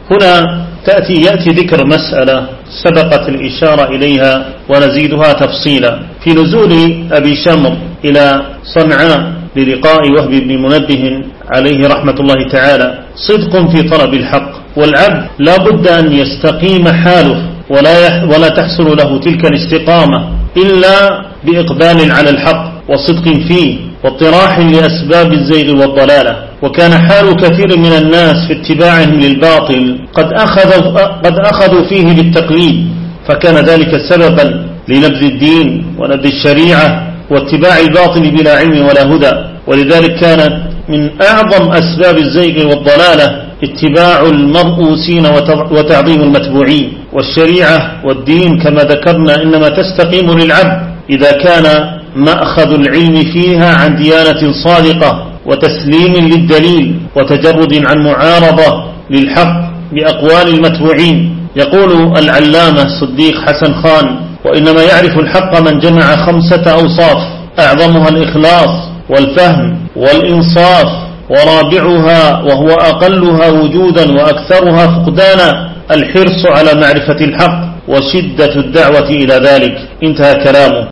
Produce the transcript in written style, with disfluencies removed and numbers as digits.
هنا يأتي ذكر مسألة سبقت الإشارة إليها ونزيدها تفصيلا. في نزول أبي شمر إلى صنعاء للقاء وهب بن منبه عليه رحمة الله تعالى صدق في طلب الحق، والعبد لا بد أن يستقيم حاله ولا تحصل له تلك الاستقامة إلا بإقبال على الحق وصدق فيه واطراح لأسباب الزيغ والضلالة. وكان حال كثير من الناس في اتباعهم للباطل قد أخذوا فيه بالتقليد، فكان ذلك سببا لنبذ الدين ونبذ الشريعة واتباع الباطل بلا علم ولا هدى. ولذلك كانت من أعظم أسباب الزيغ والضلالة اتباع المرؤوسين وتعظيم المتبوعين. والشريعة والدين كما ذكرنا إنما تستقيم للعبد إذا كان مأخذ العلم فيها عن ديانة صادقة وتسليم للدليل وتجرد عن معارضة للحق بأقوال المتبوعين. يقول العلامة صديق حسن خان: وإنما يعرف الحق من جمع 5 أوصاف، أعظمها الإخلاص والفهم والإنصاف، ورابعها وهو أقلها وجودا وأكثرها فقدانا الحرص على معرفة الحق وشدة الدعوة إلى ذلك. انتهى كلامه.